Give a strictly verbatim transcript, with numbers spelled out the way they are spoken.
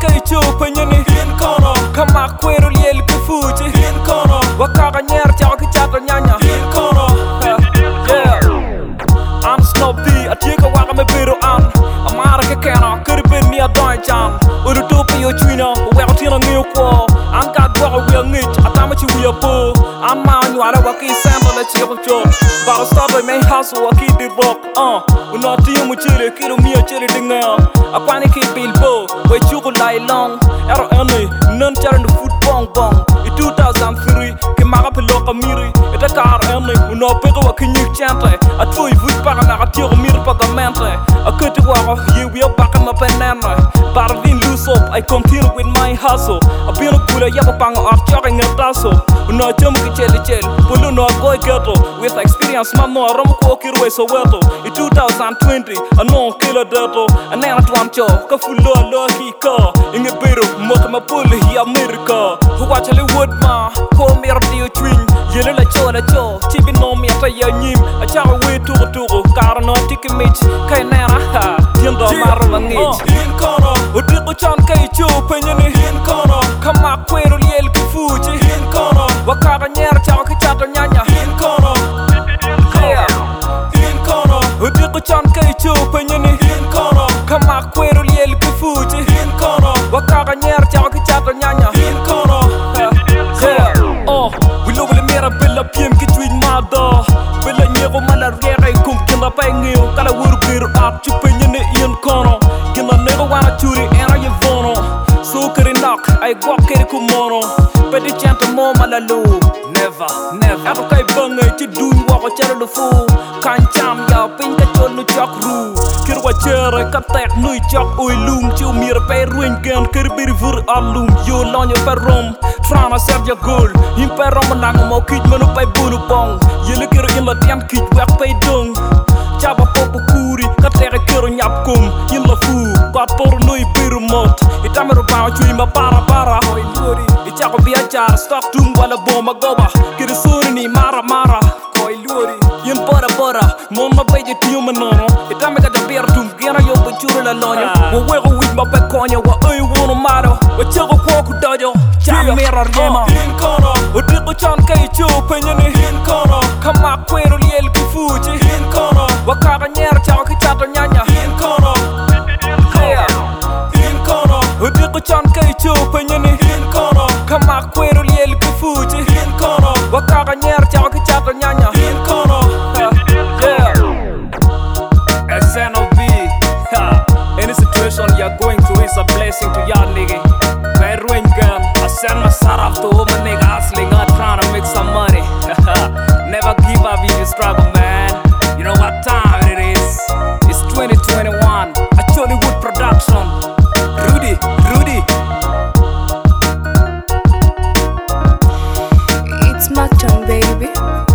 kay cho penyani in kono kama kwero liel kifuji in kono wakaka nyer chaka kichata nyanya in kono yeah I'm Snoopy atieka waka me biro an amara ke kena kirben ni adon jam uru topi yo chwino weko tina ngiyo ko an ka dwaka wia ngich atama chi wia po an ma nywara waki sample la chiyo cho baro stop me hustle waki di rock uh uno tiyo mu chile kilo mio chile dinga akwani ki bilbo we chuko lai long ero ene non chara no foot bong bong in two thousand three ke maga pelo kamiri eta kar ene uno pego wakinyik chante atoi vut para na atio mir pagamente akati wako you will back in my banana barvin loose up I continue with my hustle abino kula yaba pang art jogging at taso uno chum ki chele chel pulu no boy ghetto with experience man no rom ko kirwe so weto in two thousand twenty ano kilo deto anana twam cho ka fulo lo hi ka inge biro mo ka mapuli hi America who watch Hollywood ma ko mir dio twin yele la cho la cho chibi no mi ata ya nyim a cha we tu tu kar no tikimich kai nana ha tiendo mar mangich in kono udi ko chan kai cho penyani in kono kama kwero liel kifuji in kono wakaka nyer cha ka chata nyanya in kono yeah in kono udi ko chan kai cho penyani in kono kama kwero liel kifuji in kono wakaka nyer cha ka chata nyanya in kono yeah oh we love le mera bella piem ki twin mada bella nyego mala rega kum kinda pa ngiu kala wuru biru at ci penyane in kono kinda nego wana churi era ye vono so kere nak ay gok kere kumono pedi chanta mo mala lu never never ato kay bangay ci duñ wako cere lu fu kan cham ya pin ka chol nu chok ru kir wa cere ka tek nuy chok oy lum ci umir pay ruin gen kere biri vur alum yo lonyo perom trana serja gol him perom nang mo kij menu pay bulu bong yele kere in la tiam kij wek pay dong chaba popo kuri ka tek kero nyap kum in la fu kwa tor nuy biru mot itamero ba chui ma para para oy lori ichako bia char stock tum wala boma goba kiri suri ni mara mara koy lori yin bora bora mon ma beje tiyo manono itame ka dabir tum gena yo ko churu la lonyo wo wego wit ma pe konyo wa ay wono maro wa chego ko ku dojo cha mera rema in kono odi ko chan kay cho penyani in kono kama kwero liel kifuji in kono wakaka nyer cha ka chata nyanya in kono yeah in kono odi ko chan kay cho penyani in kono kama kwero liel kifuji in kono wakaka nyer cha ka chata nyanya in kono yeah S N O B ha any situation you're going through is a blessing to y'all nigga man ruin gun I send my son off to all my nigga hustling out trying to make some money never give up if you struggle man you know what time it is it's twenty twenty-one a Hollywood production Rudy Rudy It's my turn, baby.